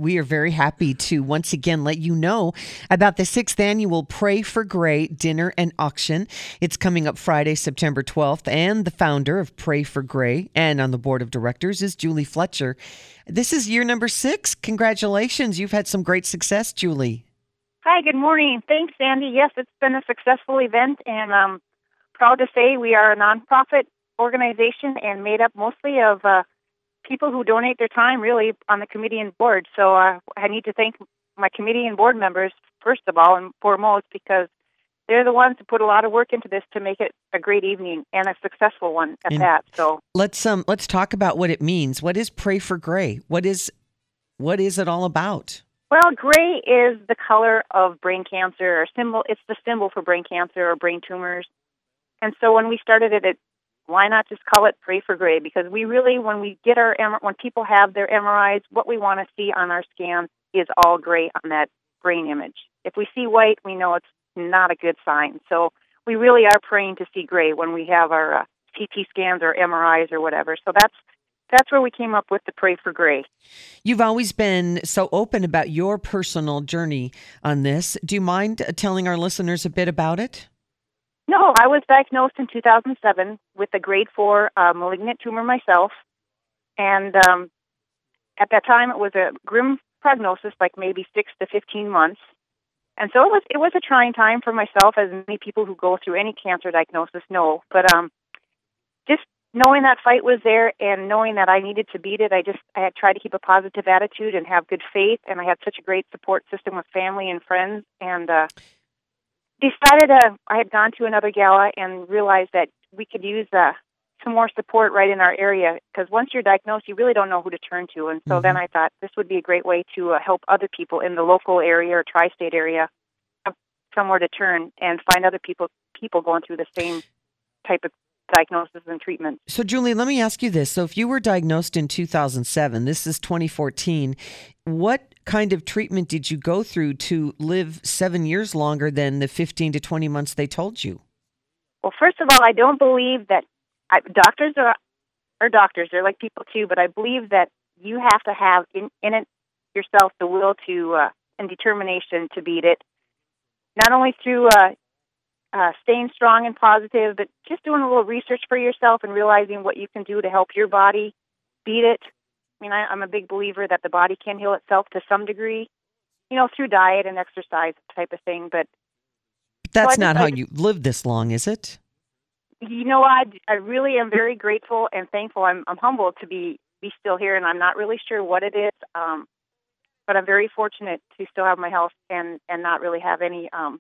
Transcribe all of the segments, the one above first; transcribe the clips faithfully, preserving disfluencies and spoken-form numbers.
we are very happy to once again let you know about the sixth annual Pray for Gray dinner and auction. It's coming up Friday, September twelfth, and the founder of Pray for Gray and on the board of directors is Julie Fletcher. This is year number six. Congratulations. You've had some great success, Julie. Hi, good morning. Thanks, Sandy. Yes, it's been a successful event, and I'm proud to say we are a nonprofit organization and made up mostly of uh, people who donate their time, really, on the committee and board. So uh, I need to thank my committee and board members, first of all and foremost, because they're the ones who put a lot of work into this to make it a great evening and a successful one at and that. So let's um let's talk about what it means. What is Pray for Gray? What is what is it all about? Well, gray is the color of brain cancer, or symbol. It's the symbol for brain cancer or brain tumors. And so when we started it, it why not just call it Pray for Gray? Because we really, when we get our, when people have their M R Is, what we want to see on our scan is all gray on that brain image. If we see white, we know it's not a good sign. So we really are praying to see gray when we have our uh, C T scans or M R Is or whatever. So that's That's where we came up with the Pray for Gray. You've always been so open about your personal journey on this. Do you mind telling our listeners a bit about it? No, I was diagnosed in two thousand seven with a grade four uh, malignant tumor myself. And um, at that time, it was a grim prognosis, like maybe six to fifteen months. And so it was, it was a trying time for myself, as many people who go through any cancer diagnosis know. But um, just knowing that fight was there and knowing that I needed to beat it, I just I had tried to keep a positive attitude and have good faith, and I had such a great support system with family and friends, and uh, decided uh, I had gone to another gala and realized that we could use uh, some more support right in our area, because once you're diagnosed, you really don't know who to turn to, and so mm-hmm. then I thought this would be a great way to uh, help other people in the local area or tri-state area have somewhere to turn and find other people people going through the same type of diagnosis and treatment. So, Julie, let me ask you this. So if you were diagnosed in two thousand seven, this is twenty fourteen, what kind of treatment did you go through to live seven years longer than the fifteen to twenty months they told you? Well, first of all, I don't believe that I, doctors are, are doctors. They're like people too, but I believe that you have to have in, in it yourself the will to uh, and determination to beat it, not only through uh, Uh, staying strong and positive, but just doing a little research for yourself and realizing what you can do to help your body beat it. I mean, I, I'm a big believer that the body can heal itself to some degree, you know, through diet and exercise type of thing. But that's so not just, how just, you lived this long, is it? You know, I, I really am very grateful and thankful. I'm, I'm humbled to be, be still here, and I'm not really sure what it is, um, but I'm very fortunate to still have my health and, and not really have any um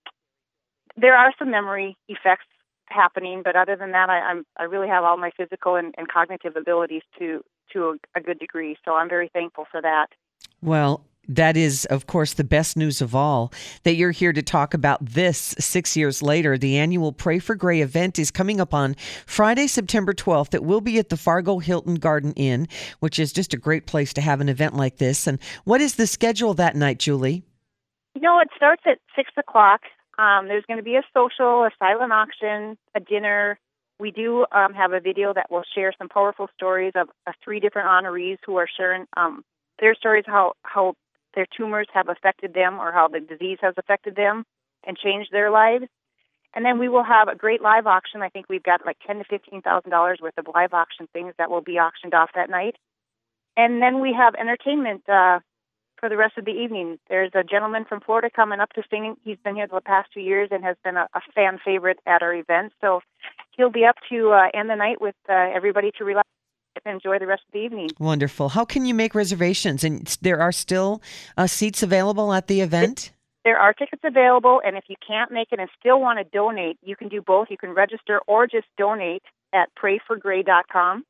There are some memory effects happening, but other than that, I, I'm I really have all my physical and, and cognitive abilities to to a, a good degree. So I'm very thankful for that. Well, that is, of course, the best news of all, that you're here to talk about this six years later. The annual Pray for Gray event is coming up on Friday, September twelfth. It will be at the Fargo Hilton Garden Inn, which is just a great place to have an event like this. And what is the schedule that night, Julie? You know, it starts at six o'clock. Um, there's going to be a social, a silent auction, a dinner. We do um, have a video that will share some powerful stories of uh, three different honorees who are sharing um, their stories, how, how their tumors have affected them or how the disease has affected them and changed their lives. And then we will have a great live auction. I think we've got like ten thousand to fifteen thousand dollars worth of live auction things that will be auctioned off that night. And then we have entertainment uh for the rest of the evening. There's a gentleman from Florida coming up to sing. He's been here the past two years and has been a, a fan favorite at our event. So he'll be up to uh, end the night with uh, everybody to relax and enjoy the rest of the evening. Wonderful. How can you make reservations? And there are still uh, seats available at the event? There are tickets available, and if you can't make it and still want to donate, you can do both. You can register or just donate at pray for gray dot com.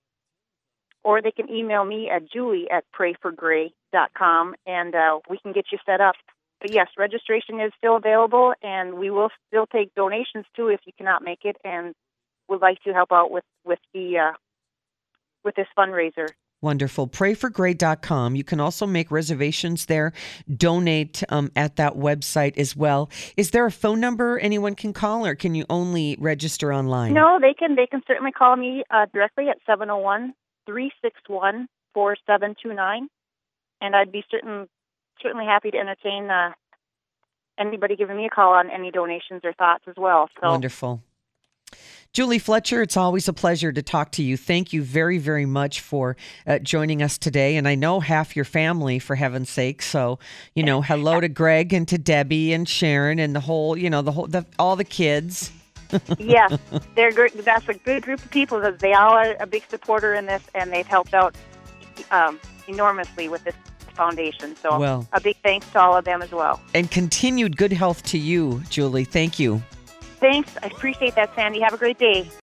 Or they can email me at julie at pray for gray dot com, and uh, we can get you set up. But yes, registration is still available, and we will still take donations too if you cannot make it, and would like to help out with with the uh, with this fundraiser. Wonderful. pray for gray dot com. You can also make reservations there, donate um, at that website as well. Is there a phone number anyone can call, or can you only register online? No, they can. They can certainly call me uh, directly at seven oh one, three six one, four seven two nine. and I'd be certain certainly happy to entertain uh, anybody giving me a call on any donations or thoughts as well. So wonderful. Julie Fletcher, it's always a pleasure to talk to you. Thank you very, very much for uh, joining us today. And I know half your family, for heaven's sake. So, you know, hello to Greg and to Debbie and Sharon and the whole, you know, the whole, the, all the kids. Yeah, they're gr- that's a good group of people. That they all are a big supporter in this, and they've helped out um, enormously with this foundation. So well, a big thanks to all of them as well. And continued good health to you, Julie. Thank you. Thanks. I appreciate that, Sandy. Have a great day.